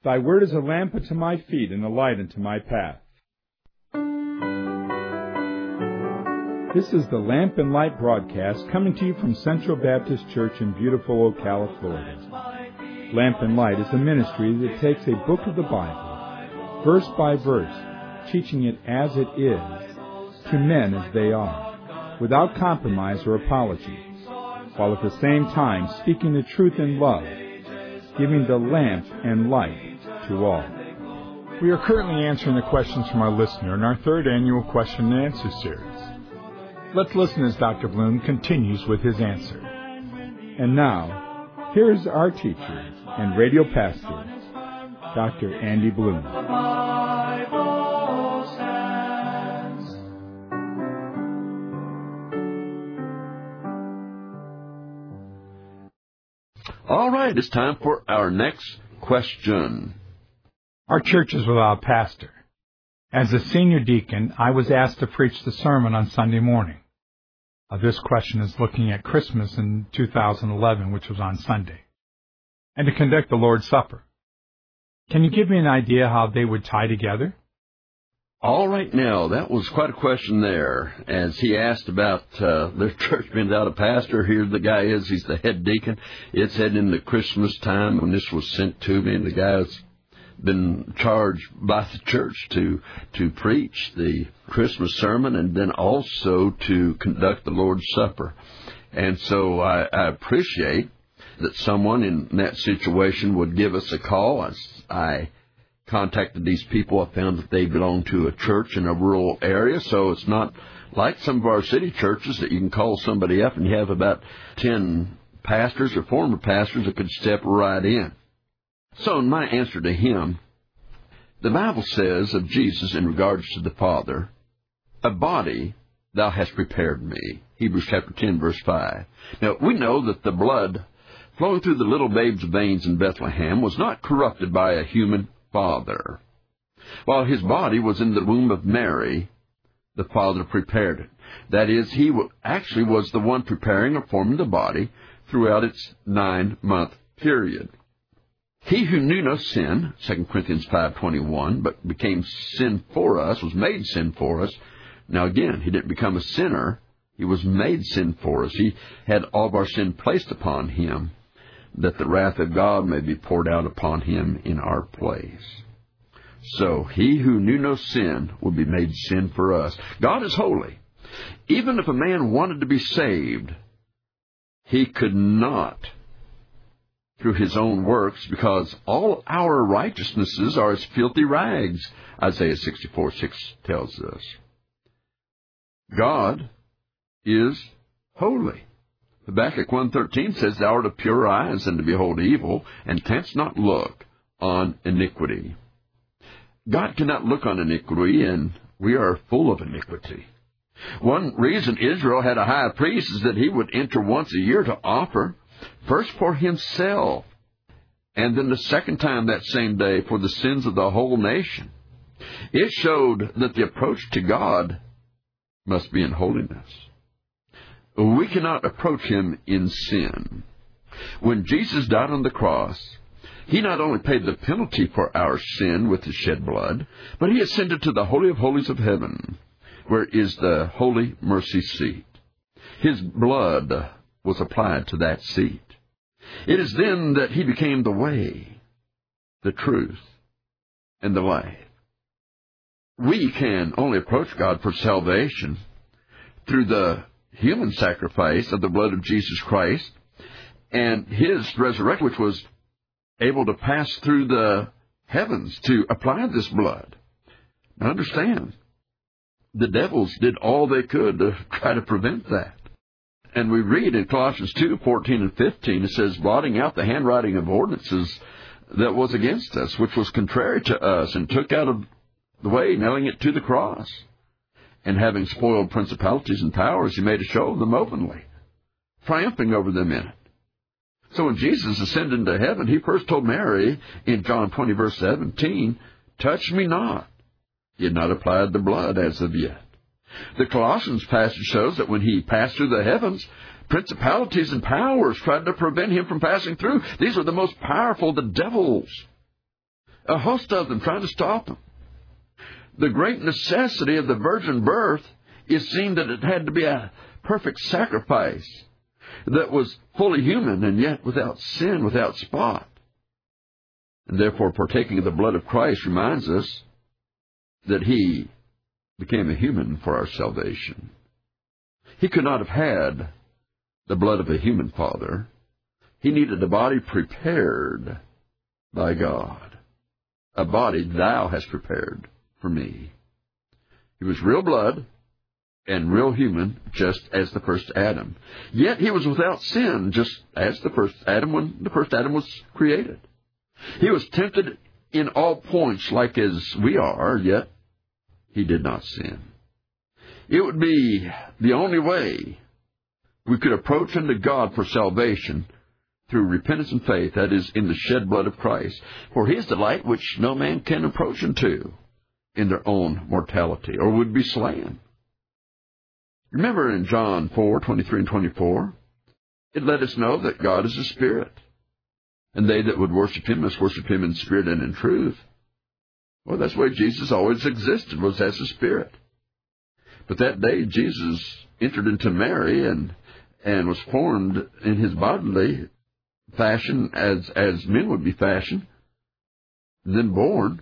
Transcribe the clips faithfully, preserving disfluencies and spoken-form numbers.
Thy word is a lamp unto my feet and a light unto my path. This is the Lamp and Light broadcast coming to you from Central Baptist Church in beautiful Ocala, Florida. Lamp and Light is a ministry that takes a book of the Bible, verse by verse, teaching it as it is, to men as they are, without compromise or apology, while at the same time speaking the truth in love, giving the lamp and light to all. We are currently answering the questions from our listener in our third annual question and answer series. Let's listen as Doctor Bloom continues with his answer. And now, here's our teacher and radio pastor, Doctor Andy Bloom. All right, it's time for our next question. Our church is without a pastor. As a senior deacon, I was asked to preach the sermon on Sunday morning. Uh, this question is looking at Christmas in two thousand eleven, which was on Sunday, and to conduct the Lord's Supper. Can you give me an idea how they would tie together? All right, now, that was quite a question there. As he asked about uh, their church being without a pastor, here the guy is, he's the head deacon. It's heading into Christmas time when this was sent to me, and the guy's been charged by the church to to preach the Christmas sermon and then also to conduct the Lord's Supper. And so I, I appreciate that someone in that situation would give us a call. As I contacted these people, I found that they belong to a church in a rural area, so it's not like some of our city churches that you can call somebody up and you have about ten pastors or former pastors that could step right in. So in my answer to him, the Bible says of Jesus in regards to the Father, a body thou hast prepared me. Hebrews chapter ten, verse five. Now, we know that the blood flowing through the little babe's veins in Bethlehem was not corrupted by a human father. While his body was in the womb of Mary, the Father prepared it. That is, he actually was the one preparing or forming the body throughout its nine-month period. He who knew no sin, Second Corinthians five twenty-one, but became sin for us, was made sin for us. Now again, he didn't become a sinner. He was made sin for us. He had all of our sin placed upon him, that the wrath of God may be poured out upon him in our place. So he who knew no sin would be made sin for us. God is holy. Even if a man wanted to be saved, he could not through his own works, because all our righteousnesses are as filthy rags, Isaiah sixty-four six tells us. God is holy. Habakkuk one thirteen says, Thou art of pure eyes, and to behold evil, and canst not look on iniquity. God cannot look on iniquity, and we are full of iniquity. One reason Israel had a high priest is that he would enter once a year to offer, first for himself, and then the second time that same day for the sins of the whole nation. It showed that the approach to God must be in holiness. We cannot approach him in sin. When Jesus died on the cross, he not only paid the penalty for our sin with his shed blood, but he ascended to the Holy of Holies of heaven, where is the holy mercy seat. His blood was applied to that seat. It is then that he became the way, the truth, and the life. We can only approach God for salvation through the human sacrifice of the blood of Jesus Christ and his resurrection, which was able to pass through the heavens to apply this blood. Now understand, the devils did all they could to try to prevent that. And we read in Colossians two fourteen and fifteen, it says, blotting out the handwriting of ordinances that was against us, which was contrary to us, and took out of the way, nailing it to the cross. And having spoiled principalities and powers, he made a show of them openly, triumphing over them in it. So when Jesus ascended into heaven, he first told Mary in John twenty, verse seventeen, touch me not. He had not applied the blood as of yet. The Colossians passage shows that when he passed through the heavens, principalities and powers tried to prevent him from passing through. These were the most powerful, the devils. A host of them trying to stop him. The great necessity of the virgin birth is seen that it had to be a perfect sacrifice that was fully human and yet without sin, without spot. And therefore, partaking of the blood of Christ reminds us that he became a human for our salvation. He could not have had the blood of a human father. He needed a body prepared by God, a body thou hast prepared for me. He was real blood and real human, just as the first Adam. Yet he was without sin, just as the first Adam when the first Adam was created. He was tempted in all points like as we are, yet he did not sin. It would be the only way we could approach unto God for salvation through repentance and faith, that is, in the shed blood of Christ. For he is the light which no man can approach unto in their own mortality, or would be slain. Remember in John four, twenty-three and twenty-four, it let us know that God is a spirit, and they that would worship him must worship him in spirit and in truth. Well, that's the way Jesus always existed, was as a spirit. But that day Jesus entered into Mary and and was formed in his bodily fashion as, as men would be fashioned, then born.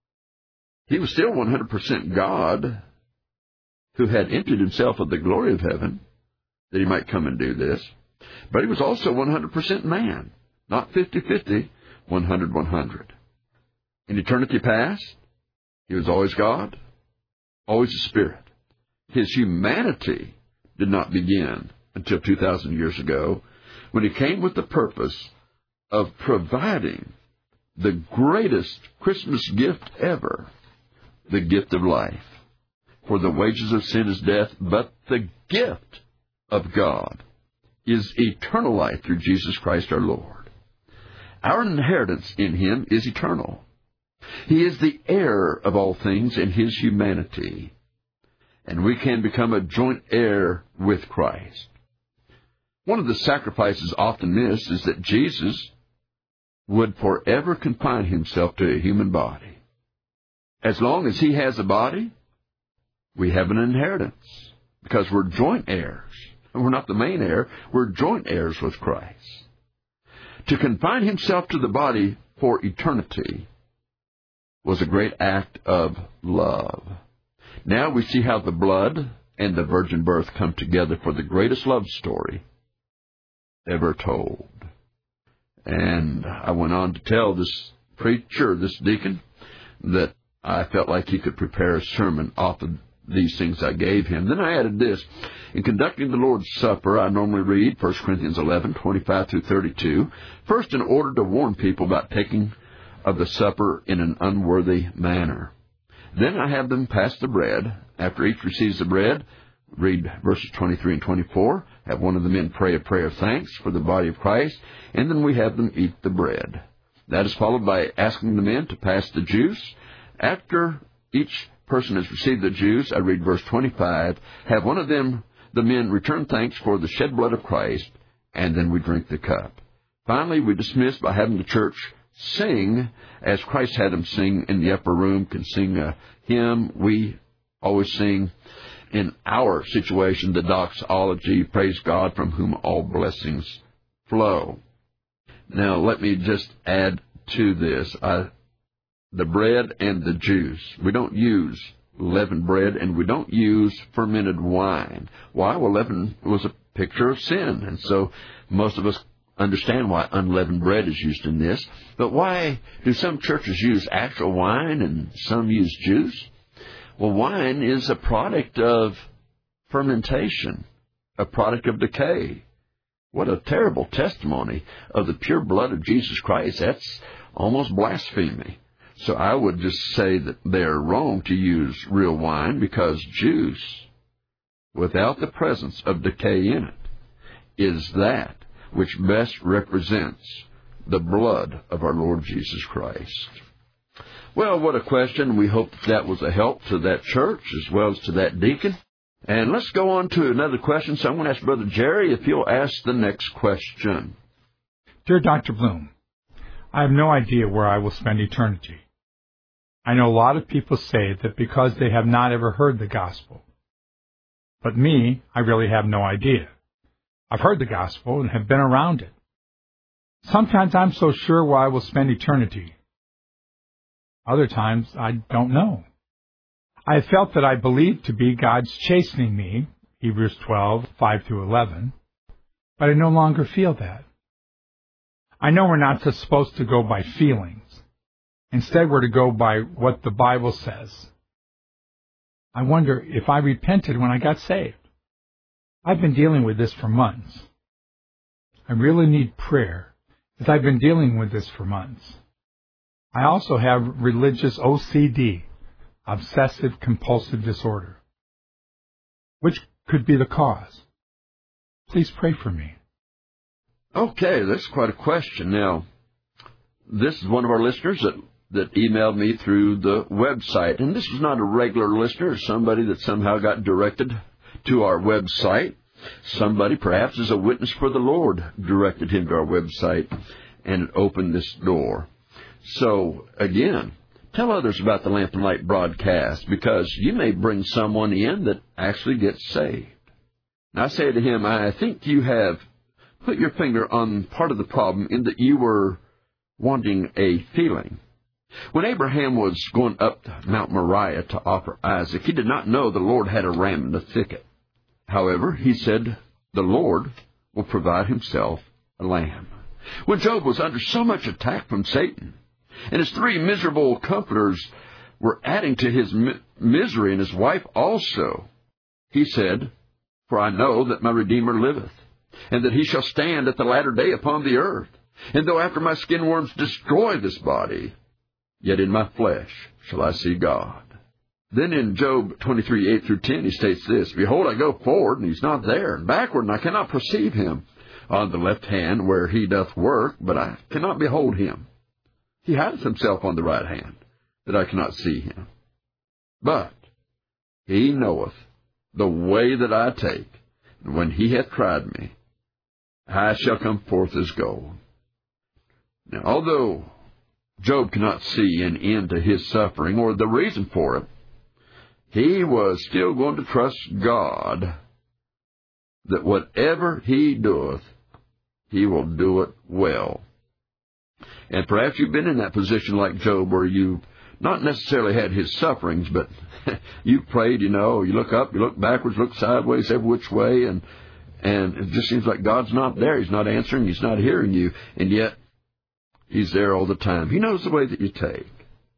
He was still one hundred percent God, who had emptied himself of the glory of heaven, that he might come and do this. But he was also one hundred percent man, not fifty-fifty, one hundred one hundred. In eternity past, he was always God, always a spirit. His humanity did not begin until two thousand years ago, when he came with the purpose of providing the greatest Christmas gift ever, the gift of life. For the wages of sin is death, but the gift of God is eternal life through Jesus Christ our Lord. Our inheritance in him is eternal. He is the heir of all things in his humanity, and we can become a joint heir with Christ. One of the sacrifices often missed is that Jesus would forever confine himself to a human body. As long as he has a body, we have an inheritance, because we're joint heirs. We're not the main heir, we're joint heirs with Christ. To confine himself to the body for eternity was a great act of love. Now we see how the blood and the virgin birth come together for the greatest love story ever told. And I went on to tell this preacher, this deacon, that I felt like he could prepare a sermon off of these things I gave him. Then I added this. In conducting the Lord's Supper, I normally read First Corinthians eleven, twenty-five through thirty-two, first in order to warn people about taking of the supper in an unworthy manner. Then I have them pass the bread. After each receives the bread, read verses twenty-three and twenty-four, have one of the men pray a prayer of thanks for the body of Christ, and then we have them eat the bread. That is followed by asking the men to pass the juice. After each person has received the juice, I read verse twenty-five, have one of them, the men, return thanks for the shed blood of Christ, and then we drink the cup. Finally, we dismiss by having the church sing, as Christ had them sing in the upper room, can sing a hymn. We always sing in our situation the doxology, praise God from whom all blessings flow. Now, let me just add to this. I, the bread and the juice. We don't use leavened bread, and we don't use fermented wine. Why? Well, leaven was a picture of sin, and so most of us understand why unleavened bread is used in this. But why do some churches use actual wine and some use juice? Well, wine is a product of fermentation, a product of decay. What a terrible testimony of the pure blood of Jesus Christ. That's almost blasphemy. So I would just say that they're wrong to use real wine, because juice, without the presence of decay in it, is that which best represents the blood of our Lord Jesus Christ. Well, what a question. We hope that, that was a help to that church as well as to that deacon. And let's go on to another question. So I'm going to ask Brother Jerry if you'll ask the next question. Dear Doctor Bloom, I have no idea where I will spend eternity. I know a lot of people say that because they have not ever heard the gospel. But me, I really have no idea. I've heard the gospel and have been around it. Sometimes I'm so sure where I will spend eternity. Other times, I don't know. I have felt that I believed to be God's chastening me, Hebrews twelve, five through eleven, but I no longer feel that. I know we're not supposed to go by feelings. Instead, we're to go by what the Bible says. I wonder if I repented when I got saved. I've been dealing with this for months. I really need prayer, as I've been dealing with this for months. I also have religious O C D, obsessive compulsive disorder. Which could be the cause? Please pray for me. Okay, that's quite a question. Now, this is one of our listeners that, that emailed me through the website. And this is not a regular listener, it's somebody that somehow got directed to our website. Somebody, perhaps as a witness for the Lord, directed him to our website, and it opened this door. So, again, tell others about the Lamp and Light broadcast, because you may bring someone in that actually gets saved. And I say to him, I think you have put your finger on part of the problem in that you were wanting a feeling. When Abraham was going up Mount Moriah to offer Isaac, he did not know the Lord had a ram in the thicket. However, he said, the Lord will provide himself a lamb. When Job was under so much attack from Satan, and his three miserable comforters were adding to his mi- misery, and his wife also, he said, for I know that my Redeemer liveth, and that he shall stand at the latter day upon the earth. And though after my skin worms destroy this body, yet in my flesh shall I see God. Then in Job twenty-three, eight through ten, he states this, behold, I go forward, and he's not there, and backward, and I cannot perceive him. On the left hand where he doth work, but I cannot behold him. He hideth himself on the right hand, that I cannot see him. But he knoweth the way that I take, and when he hath tried me, I shall come forth as gold. Now, although Job cannot see an end to his suffering or the reason for it, he was still going to trust God that whatever he doeth, he will do it well. And perhaps you've been in that position like Job, where you've not necessarily had his sufferings, but you've prayed, you know, you look up, you look backwards, look sideways, every which way, and and it just seems like God's not there. He's not answering, he's not hearing you, and yet he's there all the time. He knows the way that you take.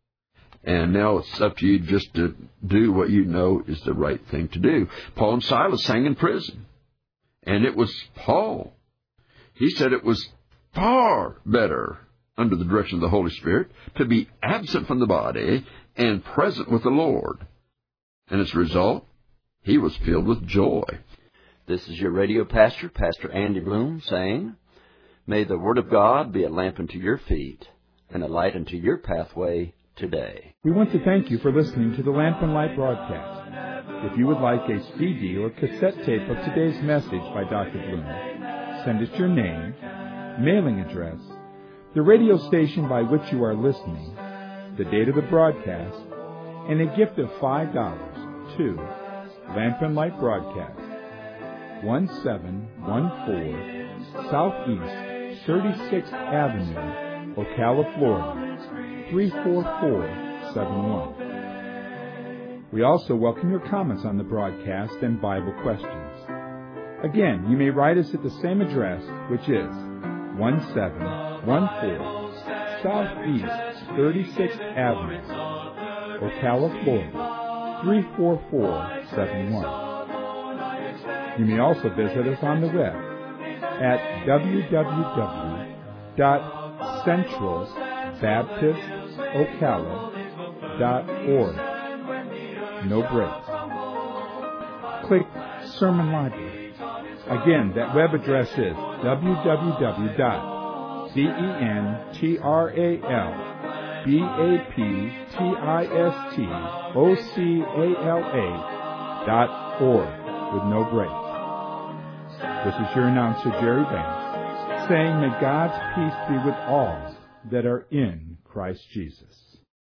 And now it's up to you just to do what you know is the right thing to do. Paul and Silas sang in prison, and it was Paul. He said it was far better, under the direction of the Holy Spirit, to be absent from the body and present with the Lord. And as a result, he was filled with joy. This is your radio pastor, Pastor Andy Bloom, saying, may the Word of God be a lamp unto your feet and a light unto your pathway today. We want to thank you for listening to the Lamp and Light broadcast. If you would like a C D or cassette tape of today's message by Doctor Bloom, send us your name, mailing address, the radio station by which you are listening, the date of the broadcast, and a gift of five dollars to Lamp and Light Broadcast, one seven one four Southeast thirty-sixth Avenue, Ocala, Florida, three four four seven one. We also welcome your comments on the broadcast and Bible questions. Again, you may write us at the same address, which is one seven one four Southeast thirty-sixth Avenue, Ocala, Florida, three four four seven one. You may also visit us on the web at w w w dot central baptist ocala dot org. No breaks. Click Sermon Library. Again, that web address is w w w dot central baptist dot org with no breaks. This is your announcer, Jerry Banks, saying, may God's peace be with all that are in Christ Jesus.